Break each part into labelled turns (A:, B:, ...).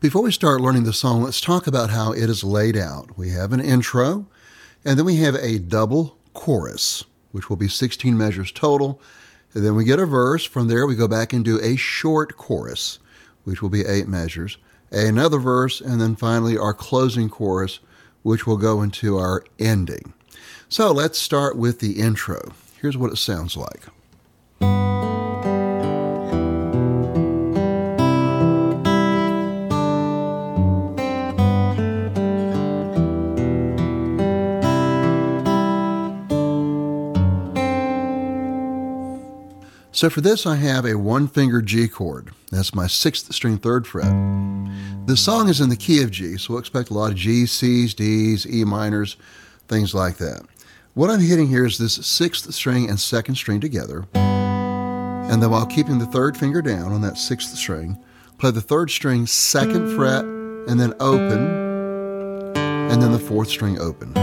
A: Before we start learning the song, let's talk about how it is laid out. We have an intro, and then we have a double chorus, which will be 16 measures total. And then we get a verse. From there, we go back and do a short chorus, which will be 8 measures, another verse, and then finally our closing chorus, which will go into our ending. So let's start with the intro. Here's what it sounds like. So for this, I have a 1-finger G chord. That's my 6th string 3rd fret. The song is in the key of G, so we'll expect a lot of G's, C's, D's, E minors, things like that. What I'm hitting here is this 6th string and 2nd string together, and then while keeping the 3rd finger down on that 6th string, play the 3rd string 2nd fret, and then open, and then the 4th string open.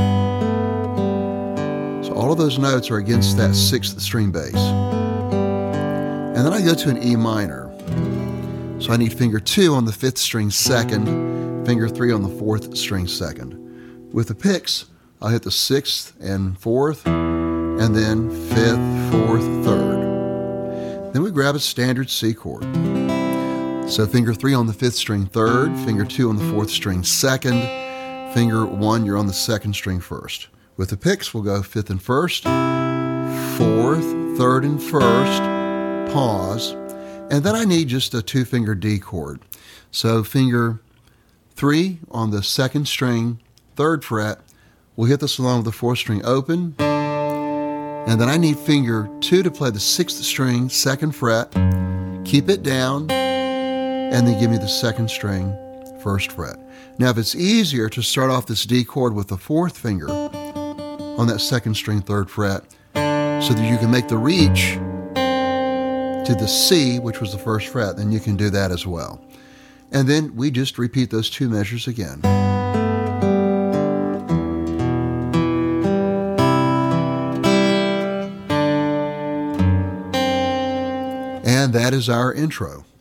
A: So all of those notes are against that 6th string bass. And then I go to an E minor. So I need finger 2 on the 5th string 2nd, finger 3 on the 4th string 2nd. With the picks, I'll hit the 6th and 4th, and then 5th, 4th, 3rd. Then we grab a standard C chord. So finger 3 on the 5th string 3rd, finger 2 on the 4th string 2nd, finger 1, you're on the 2nd string 1st. With the picks, we'll go 5th and 1st, 4th, 3rd and 1st, pause, and then I need just a 2-finger D chord. So finger 3 on the 2nd string, 3rd fret, we'll hit this along with the 4th string open, and then I need finger 2 to play the 6th string, 2nd fret, keep it down, and then give me the 2nd string, 1st fret. Now if it's easier to start off this D chord with the 4th finger on that 2nd string, 3rd fret, so that you can make the reach to the C, which was the 1st fret, then you can do that as well. And then we just repeat those 2 measures again. And that is our intro.